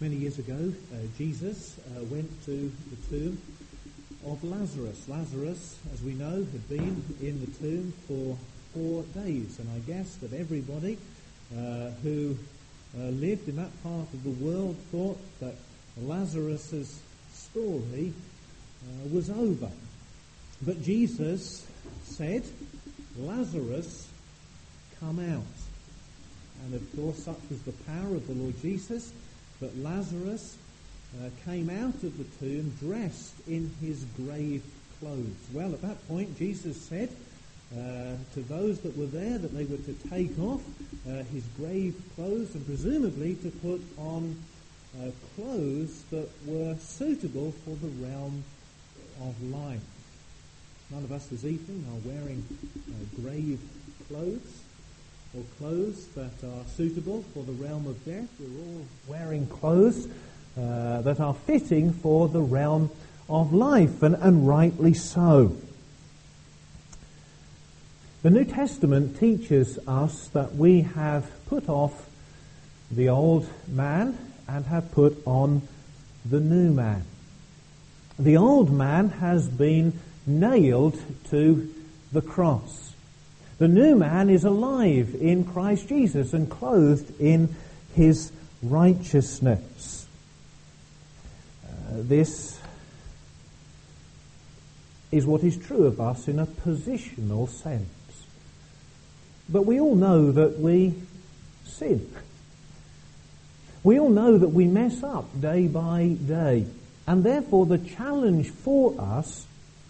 Many years ago, Jesus went to the tomb of Lazarus. Lazarus, as we know, had been in the tomb for 4 days, and I guess that everybody who lived in that part of the world thought that Lazarus's story was over. But Jesus said, "Lazarus, come out." And of course, such was the power of the Lord Jesus, that Lazarus came out of the tomb dressed in his grave clothes. Well, at that point, Jesus said to those that were there that they were to take off his grave clothes and presumably to put on clothes that were suitable for the realm of life. None of us this evening are wearing grave clothes or clothes that are suitable for the realm of death. We're all wearing clothes that are fitting for the realm of life, and rightly so. The New Testament teaches us that we have put off the old man and have put on the new man. The old man has been nailed to the cross. The new man is alive in Christ Jesus and clothed in his righteousness. This is what is true of us in a positional sense. But we all know that we sin. We all know that we mess up day by day. And therefore the challenge for us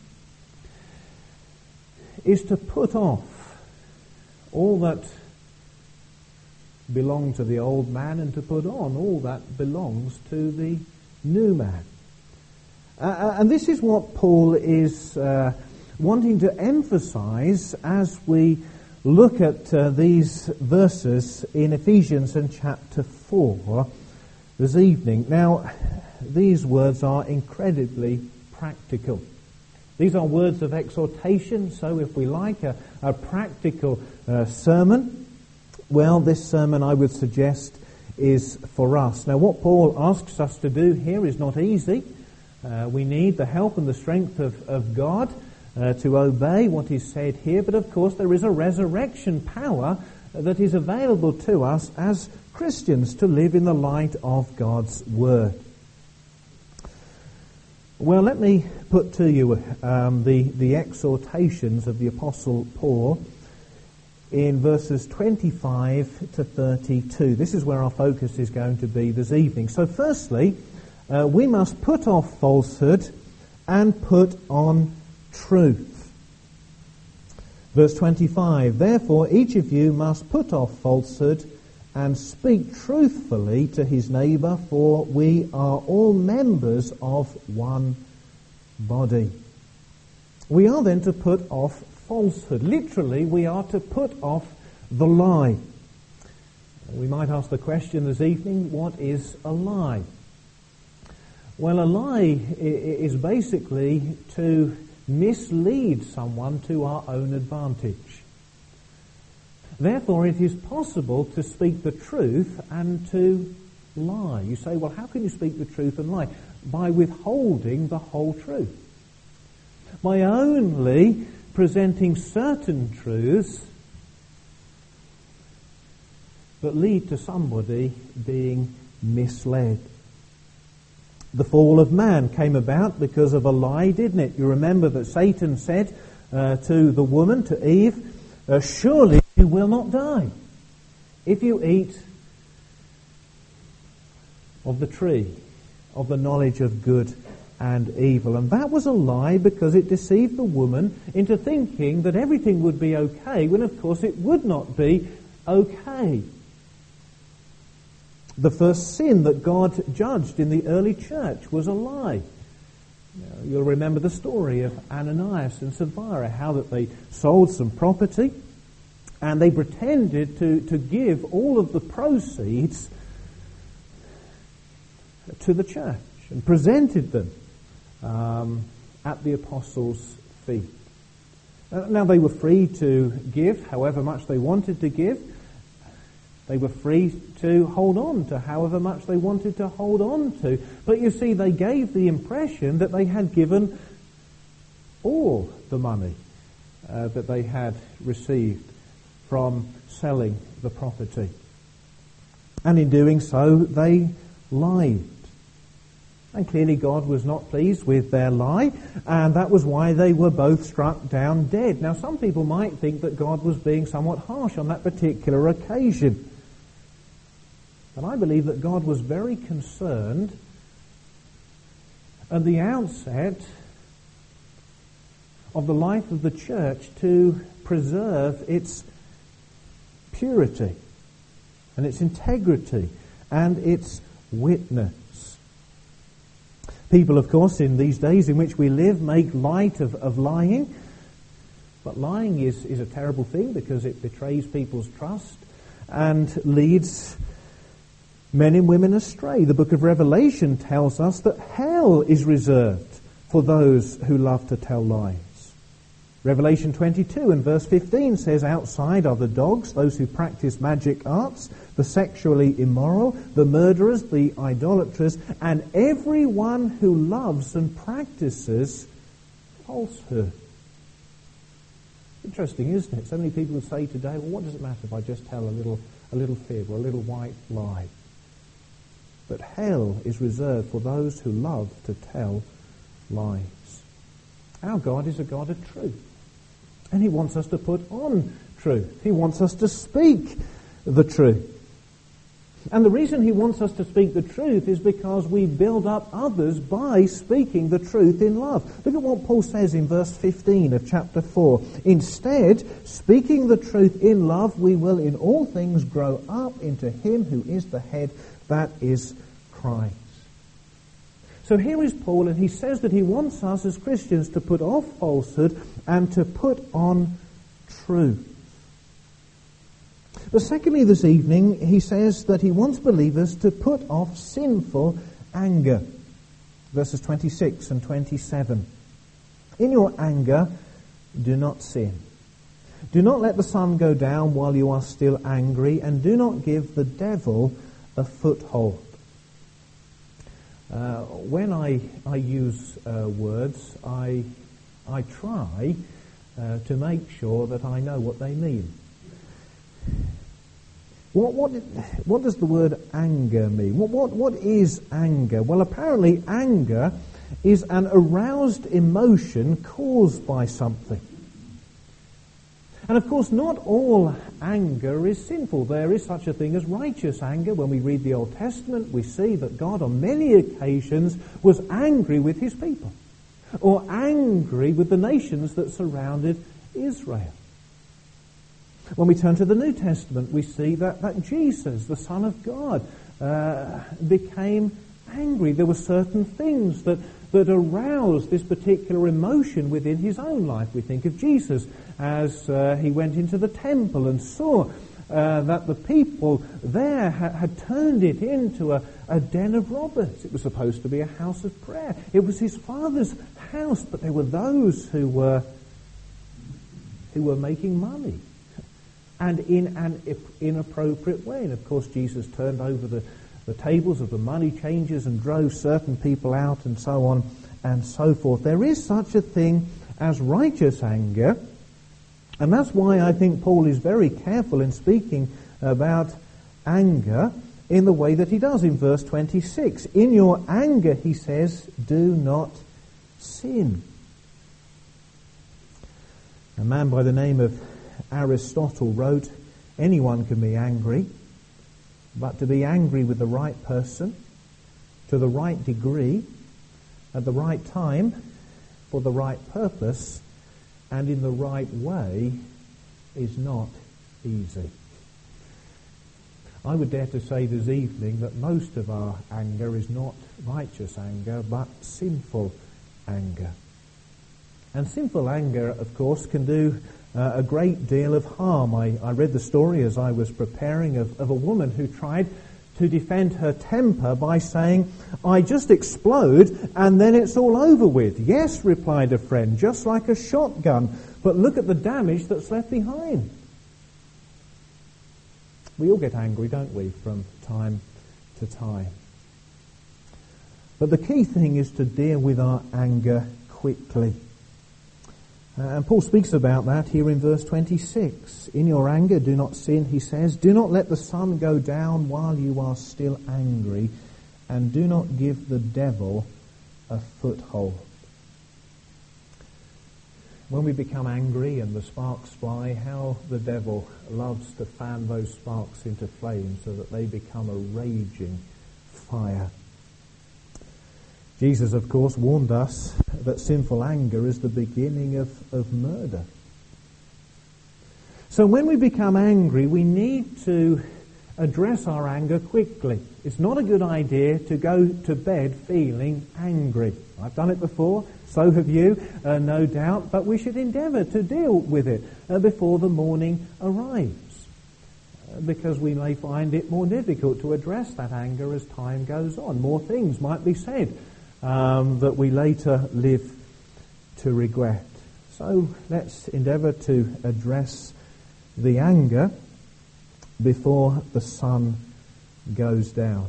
is to put off all that belonged to the old man and to put on all that belongs to the new man. And this is what Paul is wanting to emphasize as we look at these verses in Ephesians and chapter 4 this evening. Now, these words are incredibly practical. These are words of exhortation, so if we like a practical sermon, well, this sermon, I would suggest, is for us. Now, what Paul asks us to do here is not easy. We need the help and the strength of God to obey what is said here, but of course there is a resurrection power that is available to us as Christians to live in the light of God's Word. Well, let me put to you the exhortations of the Apostle Paul in verses 25 to 32. This is where our focus is going to be this evening. So firstly, we must put off falsehood and put on truth. Verse 25, "Therefore each of you must put off falsehood and speak truthfully to his neighbour, for we are all members of one body." We are then to put off falsehood. Literally, we are to put off the lie. We might ask the question this evening, what is a lie? Well, a lie is basically to mislead someone to our own advantage. Therefore, it is possible to speak the truth and to lie. You say, well, how can you speak the truth and lie? By withholding the whole truth. By only presenting certain truths that lead to somebody being misled. The fall of man came about because of a lie, didn't it? You remember that Satan said to the woman, to Eve, "Surely you will not die if you eat of the tree of the knowledge of good and evil." And that was a lie because it deceived the woman into thinking that everything would be okay, when of course it would not be okay. The first sin that God judged in the early church was a lie. You'll remember the story of Ananias and Sapphira, how that they sold some property and they pretended to give all of the proceeds to the church and presented them at the apostles' feet. Now they were free to give however much they wanted to give, They were free to hold on to however much they wanted to hold on to. But you see, they gave the impression that they had given all the money that they had received from selling the property. And in doing so, they lied. And clearly God was not pleased with their lie, and that was why they were both struck down dead. Now, some people might think that God was being somewhat harsh on that particular occasion. But I believe that God was very concerned at the outset of the life of the church to preserve its purity and its integrity and its witness. People, of course, in these days in which we live, make light of lying. But lying is a terrible thing because it betrays people's trust and leads men and women astray. The book of Revelation tells us that hell is reserved for those who love to tell lies. Revelation 22 and verse 15 says, outside are the dogs, those who practice magic arts, the sexually immoral, the murderers, the idolaters, and everyone who loves and practices falsehood. Interesting, isn't it? So many people would say today, well, what does it matter if I just tell a little fib or a little white lie? But hell is reserved for those who love to tell lies. Our God is a God of truth. And he wants us to put on truth. He wants us to speak the truth. And the reason he wants us to speak the truth is because we build up others by speaking the truth in love. Look at what Paul says in verse 15 of chapter 4. Instead, speaking the truth in love, we will in all things grow up into him who is the head, that is Christ. So here is Paul, and he says that he wants us as Christians to put off falsehood and to put on truth. But secondly, this evening, he says that he wants believers to put off sinful anger. Verses 26 and 27. In your anger, do not sin. Do not let the sun go down while you are still angry, and do not give the devil a foothold. When I use words, I try to make sure that I know what they mean. What does the word anger mean? What is anger? Well, apparently anger is an aroused emotion caused by something. And of course, not all anger is sinful. There is such a thing as righteous anger. When we read the Old Testament, we see that God on many occasions was angry with his people, or angry with the nations that surrounded Israel. When we turn to the New Testament, we see that Jesus, the Son of God, became angry. There were certain things that aroused this particular emotion within his own life. We think of Jesus as he went into the temple and saw that the people there had turned it into a den of robbers. It was supposed to be a house of prayer. It was his Father's house, but there were those who were making money, and in an inappropriate way. And of course Jesus turned over the tables of the money changers and drove certain people out, and so on and so forth. There is such a thing as righteous anger, and that's why I think Paul is very careful in speaking about anger in the way that he does in verse 26. In your anger, he says, do not sin. A man by the name of Aristotle wrote, anyone can be angry, but to be angry with the right person, to the right degree, at the right time, for the right purpose, and in the right way is not easy. I would dare to say this evening that most of our anger is not righteous anger, but sinful anger. And sinful anger, of course, can do a great deal of harm. I read the story as I was preparing of a woman who tried to defend her temper by saying, I just explode and then it's all over with. Yes, replied a friend, just like a shotgun, but look at the damage that's left behind. We all get angry, don't we, from time to time. But the key thing is to deal with our anger quickly. And Paul speaks about that here in verse 26. In your anger do not sin, he says. Do not let the sun go down while you are still angry, and do not give the devil a foothold. When we become angry and the sparks fly, how the devil loves to fan those sparks into flame so that they become a raging fire. Jesus, of course, warned us that sinful anger is the beginning of murder. So when we become angry, we need to address our anger quickly. It's not a good idea to go to bed feeling angry. I've done it before, so have you, no doubt, but we should endeavour to deal with it before the morning arrives, because we may find it more difficult to address that anger as time goes on. More things might be said that we later live to regret. So let's endeavour to address the anger before the sun goes down.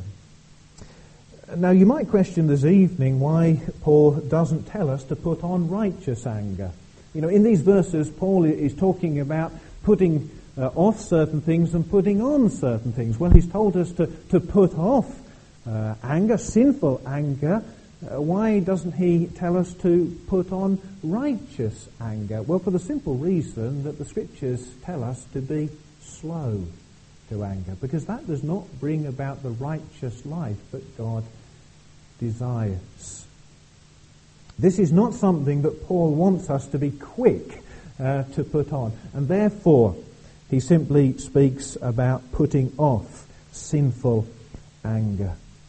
Now you might question this evening why Paul doesn't tell us to put on righteous anger. You know, in these verses Paul is talking about putting off certain things and putting on certain things. Well, he's told us to put off anger, sinful anger. Why doesn't he tell us to put on righteous anger? Well, for the simple reason that the Scriptures tell us to be slow to anger, because that does not bring about the righteous life that God desires. This is not something that Paul wants us to be quick to put on, and therefore he simply speaks about putting off sinful anger.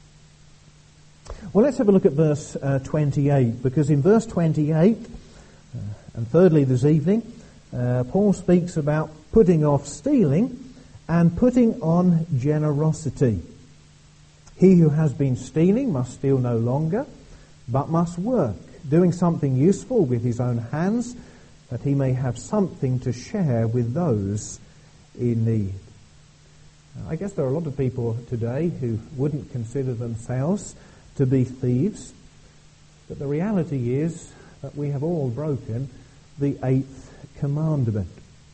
Well, let's have a look at verse 28, because in verse 28, and thirdly this evening, Paul speaks about putting off stealing and putting on generosity. He who has been stealing must steal no longer, but must work, doing something useful with his own hands, that he may have something to share with those in need. I guess there are a lot of people today who wouldn't consider themselves to be thieves, but the reality is that we have all broken the 8th commandment.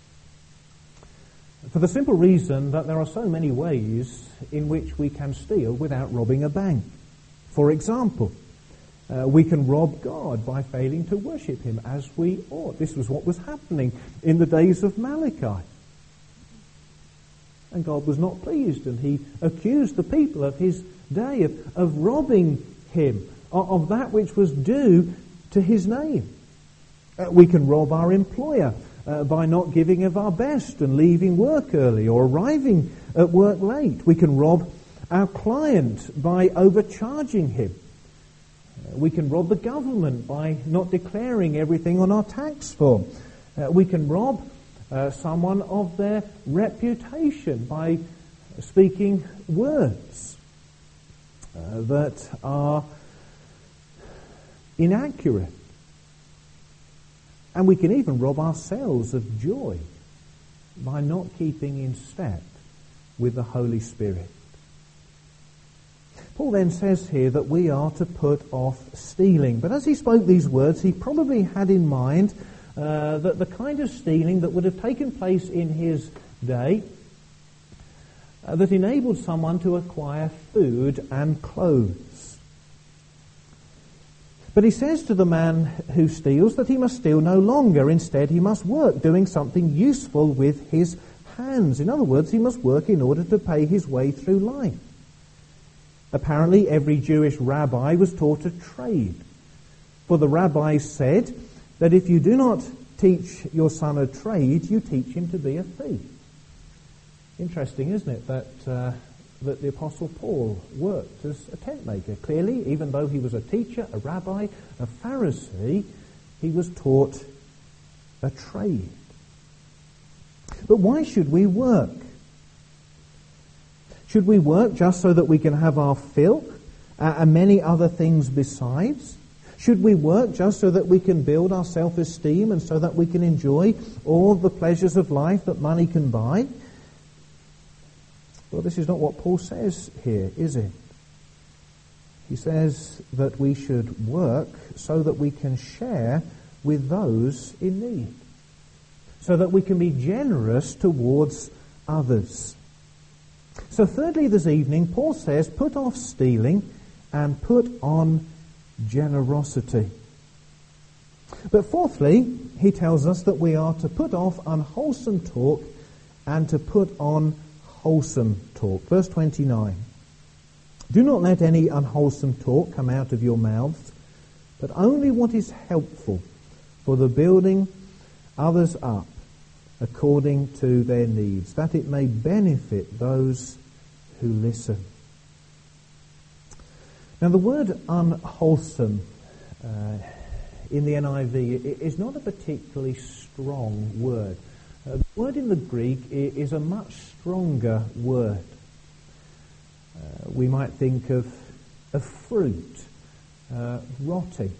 For the simple reason that there are so many ways in which we can steal without robbing a bank. For example, we can rob God by failing to worship him as we ought. This was what was happening in the days of Malachi. And God was not pleased, and he accused the people of his day of robbing him of that which was due to his name. We can rob our employer by not giving of our best and leaving work early or arriving at work late. We can rob our client by overcharging him. We can rob the government by not declaring everything on our tax form. We can rob someone of their reputation by speaking words that are inaccurate. And we can even rob ourselves of joy by not keeping in step with the Holy Spirit. Paul then says here that we are to put off stealing. But as he spoke these words, he probably had in mind that the kind of stealing that would have taken place in his day that enabled someone to acquire food and clothes. But he says to the man who steals that he must steal no longer. Instead, he must work, doing something useful with his hands. In other words, he must work in order to pay his way through life. Apparently, every Jewish rabbi was taught a trade. For the rabbis said that if you do not teach your son a trade, you teach him to be a thief. Interesting, isn't it, that the Apostle Paul worked as a tent maker. Clearly, even though he was a teacher, a rabbi, a Pharisee, he was taught a trade. But why should we work? Should we work just so that we can have our fill and many other things besides? Should we work just so that we can build our self-esteem and so that we can enjoy all the pleasures of life that money can buy? Well, this is not what Paul says here, is it? He says that we should work so that we can share with those in need, so that we can be generous towards others. So thirdly this evening, Paul says, put off stealing and put on generosity. But fourthly, he tells us that we are to put off unwholesome talk and to put on wholesome talk. Verse 29. Do not let any unwholesome talk come out of your mouths, but only what is helpful for the building others up according to their needs, that it may benefit those who listen. Now the word unwholesome in the NIV is not a particularly strong word. The word in the Greek is a much stronger word. We might think of fruit rotting.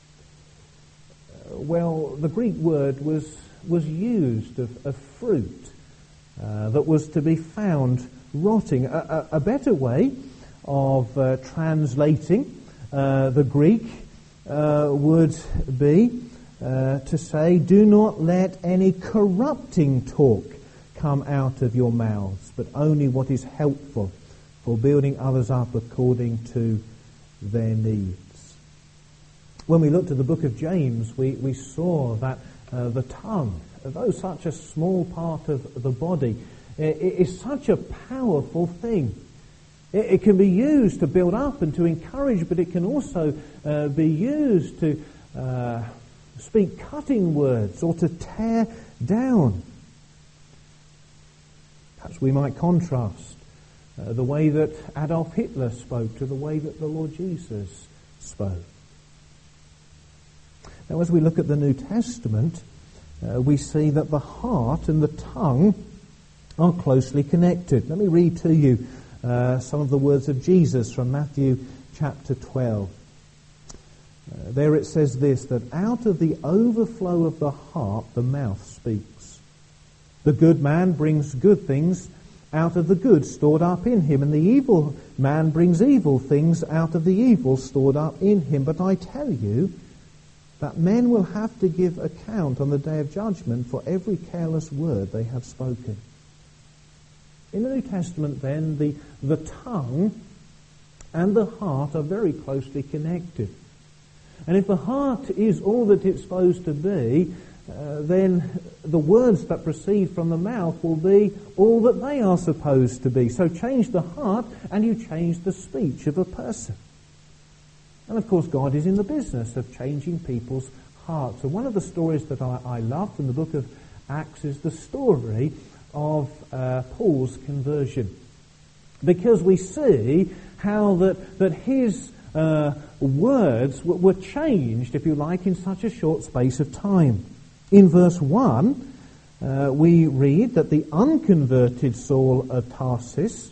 Well, the Greek word was used of fruit that was to be found rotting. A better way of translating the Greek would be to say, do not let any corrupting talk come out of your mouths, but only what is helpful for building others up according to their needs. When we looked at the book of James, we saw that the tongue, though such a small part of the body, is such a powerful thing. It can be used to build up and to encourage, but it can also be used to speak cutting words or to tear down. Perhaps we might contrast the way that Adolf Hitler spoke to the way that the Lord Jesus spoke. Now, as we look at the New Testament, we see that the heart and the tongue are closely connected. Let me read to you some of the words of Jesus from Matthew chapter 12. There it says this, that out of the overflow of the heart the mouth speaks. The good man brings good things out of the good stored up in him, and the evil man brings evil things out of the evil stored up in him. But I tell you that men will have to give account on the day of judgment for every careless word they have spoken. In the New Testament, then, the tongue and the heart are very closely connected. And if the heart is all that it's supposed to be, then the words that proceed from the mouth will be all that they are supposed to be. So change the heart and you change the speech of a person. And of course God is in the business of changing people's hearts. And one of the stories that I love from the book of Acts is the story of Paul's conversion. Because we see how that his words were changed, if you like, in such a short space of time. In verse 1, we read that the unconverted Saul of Tarsus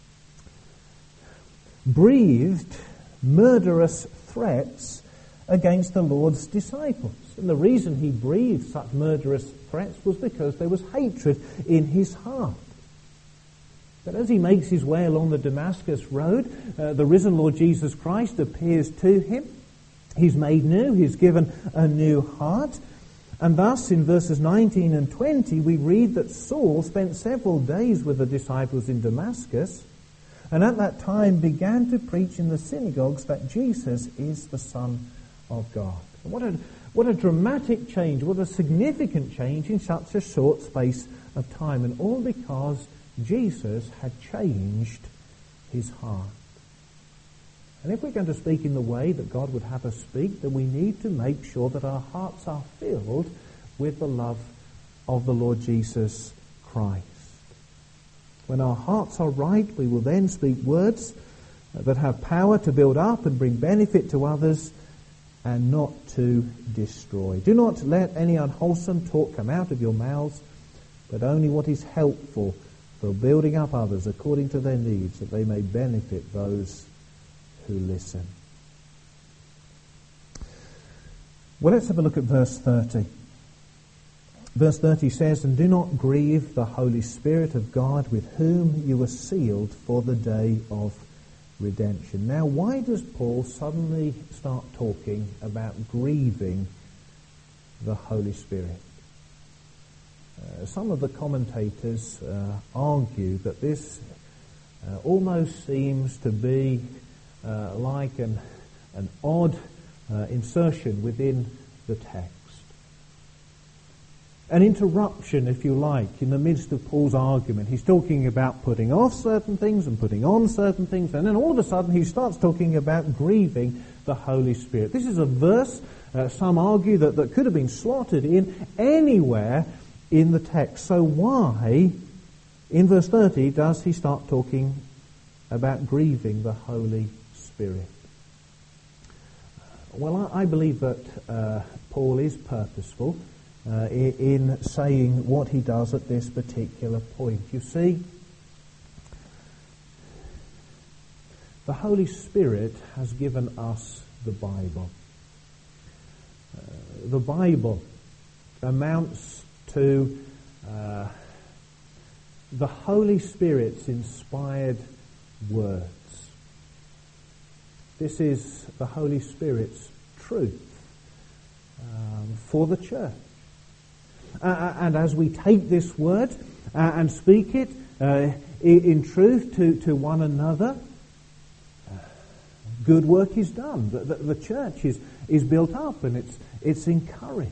breathed murderous threats against the Lord's disciples. And the reason he breathed such murderous threats was because there was hatred in his heart. But as he makes his way along the Damascus road, the risen Lord Jesus Christ appears to him. He's made new, he's given a new heart. And thus, in verses 19 and 20, we read that Saul spent several days with the disciples in Damascus, and at that time began to preach in the synagogues that Jesus is the Son of God. What a dramatic change, what a significant change in such a short space of time, and all because Jesus had changed his heart. And if we're going to speak in the way that God would have us speak, then we need to make sure that our hearts are filled with the love of the Lord Jesus Christ. When our hearts are right, we will then speak words that have power to build up and bring benefit to others and not to destroy. Do not let any unwholesome talk come out of your mouths, but only what is helpful for building up others according to their needs, that they may benefit those who listen. Well, let's have a look at verse 30. Verse 30 says, "And do not grieve the Holy Spirit of God, with whom you were sealed for the day of redemption." Now, why does Paul suddenly start talking about grieving the Holy Spirit? Some of the commentators argue that this almost seems to be like an odd insertion within the text. An interruption, if you like, in the midst of Paul's argument. He's talking about putting off certain things and putting on certain things, and then all of a sudden he starts talking about grieving the Holy Spirit. This is a verse, some argue, that could have been slotted in anywhere in the text. So why, in verse 30, does he start talking about grieving the Holy Spirit? Well, I believe that Paul is purposeful in saying what he does at this particular point. You see, the Holy Spirit has given us the Bible. The Bible amounts to the Holy Spirit's inspired words. This is the Holy Spirit's truth for the church. And as we take this word and speak it in truth to one another, good work is done. The church is built up and it's encouraged.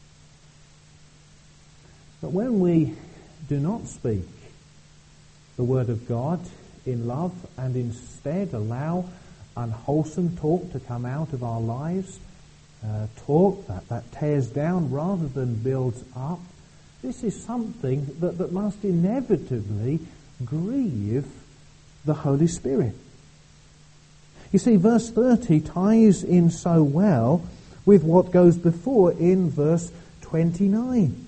But when we do not speak the word of God in love and instead allow unwholesome talk to come out of our lives, talk that tears down rather than builds up, this is something that must inevitably grieve the Holy Spirit. You see, verse 30 ties in so well with what goes before in verse 29.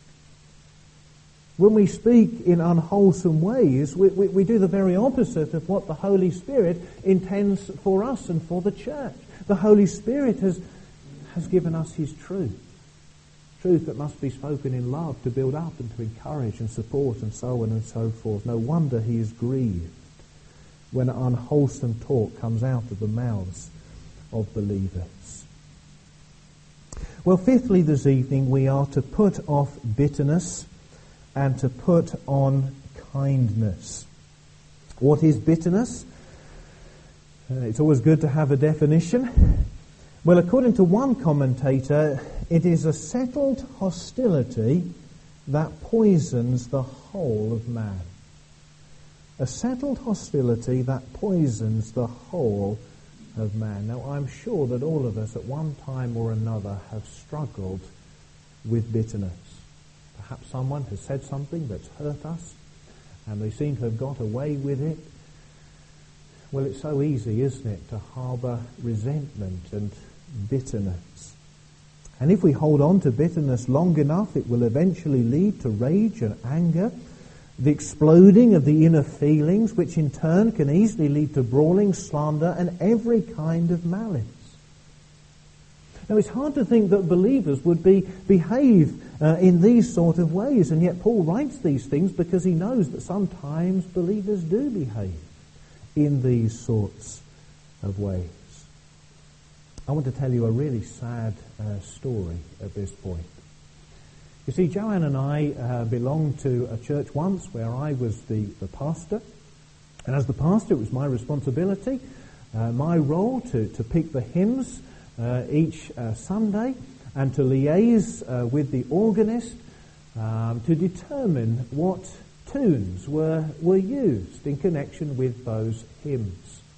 When we speak in unwholesome ways, we do the very opposite of what the Holy Spirit intends for us and for the church. The Holy Spirit has given us his truth that must be spoken in love to build up and to encourage and support and so on and so forth. No wonder he is grieved when unwholesome talk comes out of the mouths of believers. Well, fifthly, this evening we are to put off bitterness and to put on kindness. What is bitterness? It's always good to have a definition. Well, according to one commentator, it is a settled hostility that poisons the whole of man. A settled hostility that poisons the whole of man. Now, I'm sure that all of us at one time or another have struggled with bitterness. Perhaps someone has said something that's hurt us and they seem to have got away with it. Well, it's so easy, isn't it, to harbour resentment and bitterness. And if we hold on to bitterness long enough, it will eventually lead to rage and anger, the exploding of the inner feelings, which in turn can easily lead to brawling, slander, and every kind of malice. Now, it's hard to think that believers would behave in these sort of ways, and yet Paul writes these things because he knows that sometimes believers do behave in these sorts of ways. I want to tell you a really sad story at this point. You see, Joanne and I belonged to a church once where I was the pastor, and as the pastor it was my responsibility, my role to pick the hymns each Sunday and to liaise with the organist to determine what tunes were used in connection with those hymns.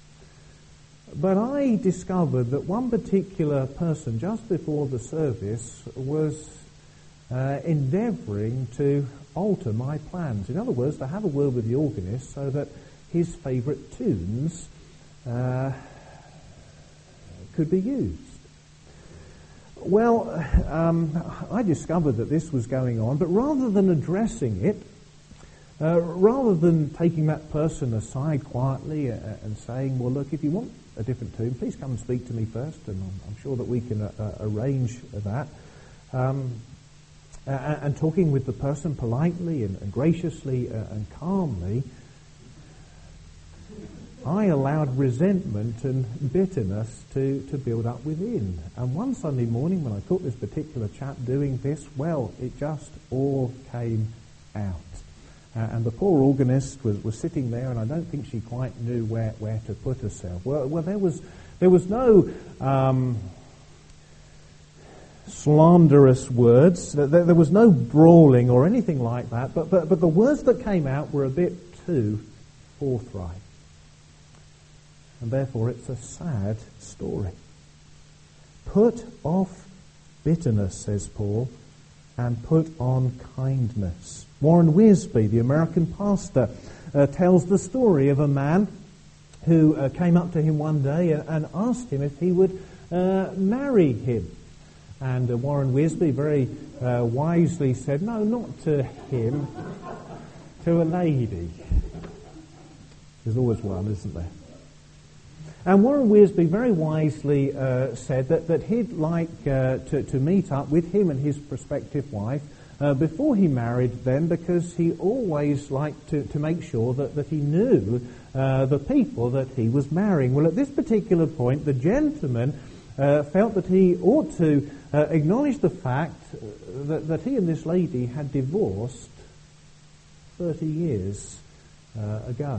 But I discovered that one particular person just before the service was endeavouring to alter my plans. In other words, to have a word with the organist so that his favourite tunes could be used. Well, I discovered that this was going on, but rather than addressing it, rather than taking that person aside quietly and saying, well, look, if you want a different tune, please come and speak to me first, and I'm sure that we can arrange that. and talking with the person politely and graciously and calmly, I allowed resentment and bitterness to build up within. And one Sunday morning when I caught this particular chap doing this, well, it just all came out. And the poor organist was sitting there, and I don't think she quite knew where to put herself. Well, there was no slanderous words. There was no brawling or anything like that. But the words that came out were a bit too forthright. And therefore it's a sad story. Put off bitterness, says Paul, and put on kindness. Warren Wiersbe, the American pastor, tells the story of a man who came up to him one day and asked him if he would marry him. And Warren Wiersbe very wisely said, no, not to him, to a lady. There's always one, isn't there? And Warren Wiersbe very wisely said that he'd like to meet up with him and his prospective wife before he married them, because he always liked to make sure that he knew the people that he was marrying. Well, at this particular point, the gentleman felt that he ought to acknowledge the fact that he and this lady had divorced 30 years ago.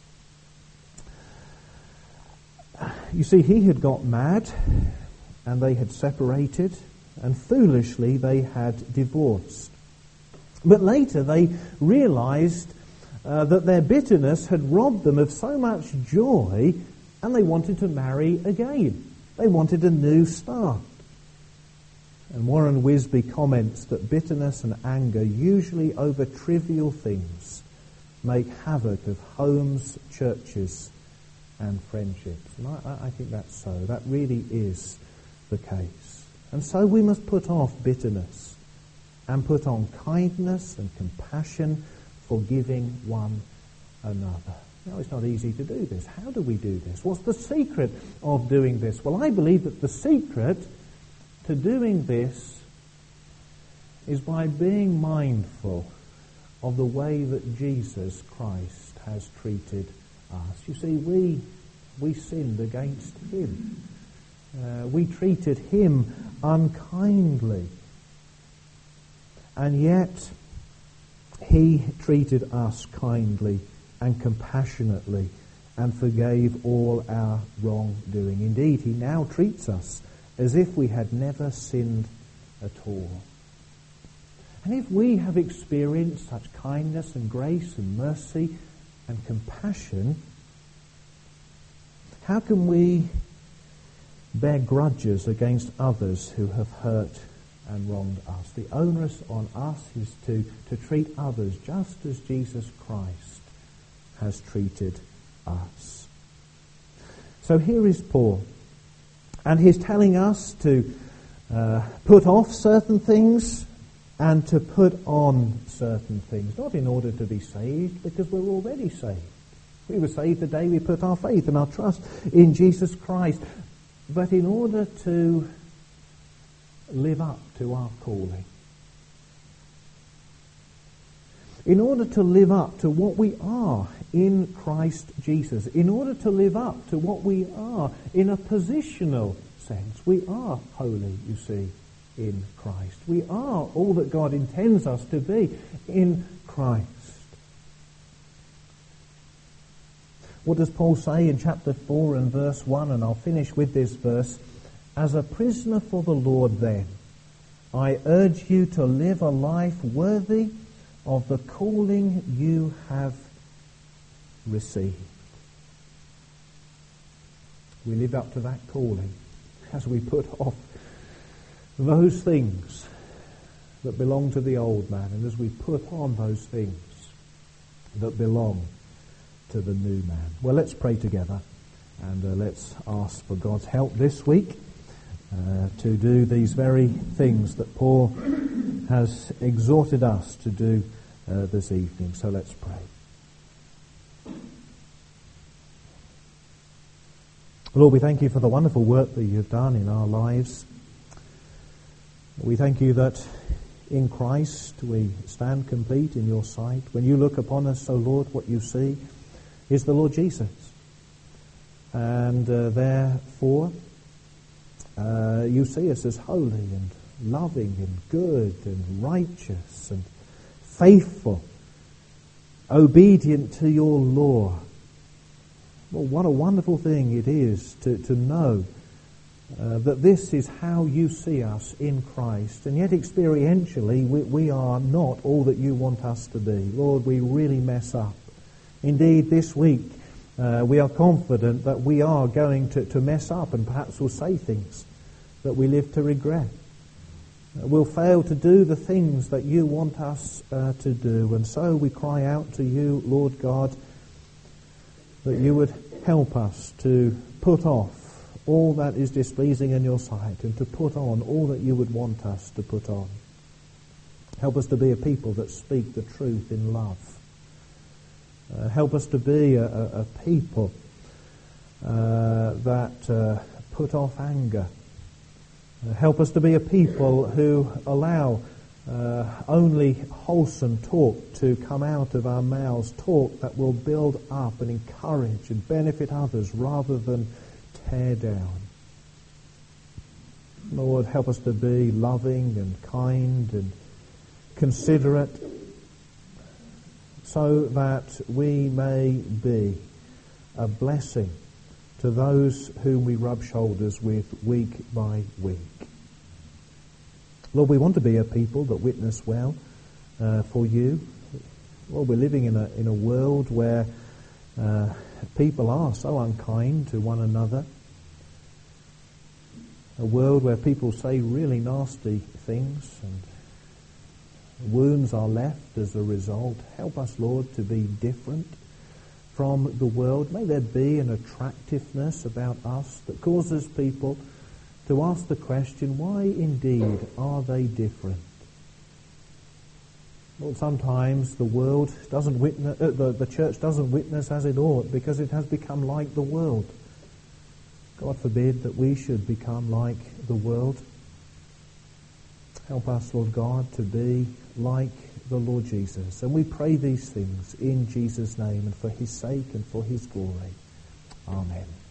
You see, he had got mad, and they had separated, and foolishly they had divorced. But later they realized that their bitterness had robbed them of so much joy, and they wanted to marry again. They wanted a new start. And Warren Wiersbe comments that bitterness and anger, usually over trivial things, make havoc of homes, churches, and friendships. And I think that's so. That really is the case. And so we must put off bitterness and put on kindness and compassion, forgiving one another. Now, it's not easy to do this. How do we do this? What's the secret of doing this? Well, I believe that the secret to doing this is by being mindful of the way that Jesus Christ has treated us. You see, we sinned against him. We treated him unkindly. And yet he treated us kindly and compassionately and forgave all our wrongdoing. Indeed, he now treats us as if we had never sinned at all. And if we have experienced such kindness and grace and mercy and compassion, how can we bear grudges against others who have hurt and wronged us? The onus on us is to treat others just as Jesus Christ has treated us. So here is Paul, and he's telling us to put off certain things and to put on certain things, not in order to be saved, because we're already saved. We were saved the day we put our faith and our trust in Jesus Christ, but in order to live up to our calling. In order to live up to what we are in Christ Jesus. In order to live up to what we are in a positional sense. We are holy, you see, in Christ. We are all that God intends us to be in Christ. What does Paul say in chapter 4 and verse 1? And I'll finish with this verse. As a prisoner for the Lord then, I urge you to live a life worthy of the calling you have received. We live up to that calling as we put off those things that belong to the old man, and as we put on those things that belong to the new man. Well, let's pray together, and let's ask for God's help this week to do these very things that Paul has exhorted us to do this evening. So let's pray. Lord, we thank you for the wonderful work that you've done in our lives. We thank you that In Christ we stand complete in your sight. When you look upon us, O Lord, what you see is the Lord Jesus. And therefore, you see us as holy and loving and good and righteous and faithful, obedient to your law. Well, what a wonderful thing it is to know that this is how you see us in Christ. And yet experientially we are not all that you want us to be. Lord, we really mess up. Indeed, this week we are confident that we are going to mess up, and perhaps we'll say things that we live to regret. We'll fail to do the things that you want us to do. And so we cry out to you, Lord God, that you would help us to put off all that is displeasing in your sight and to put on all that you would want us to put on. Help us to be a people that speak the truth in love. Help us to be a people that put off anger. Help us to be a people who allow only wholesome talk to come out of our mouths, talk that will build up and encourage and benefit others rather than tear down. Lord, help us to be loving and kind and considerate so that we may be a blessing to those whom we rub shoulders with week by week. Lord, we want to be a people that witness well for you. Lord, we're living in a world where people are so unkind to one another. A world where people say really nasty things and wounds are left as a result. Help us, Lord, to be different from the world. May there be an attractiveness about us that causes people to ask the question, why indeed are they different? Well, sometimes the world doesn't witness, the church doesn't witness as it ought because it has become like the world. God forbid that we should become like the world. Help us, Lord God, to be like the Lord Jesus. And we pray these things in Jesus' name and for his sake and for his glory. Amen.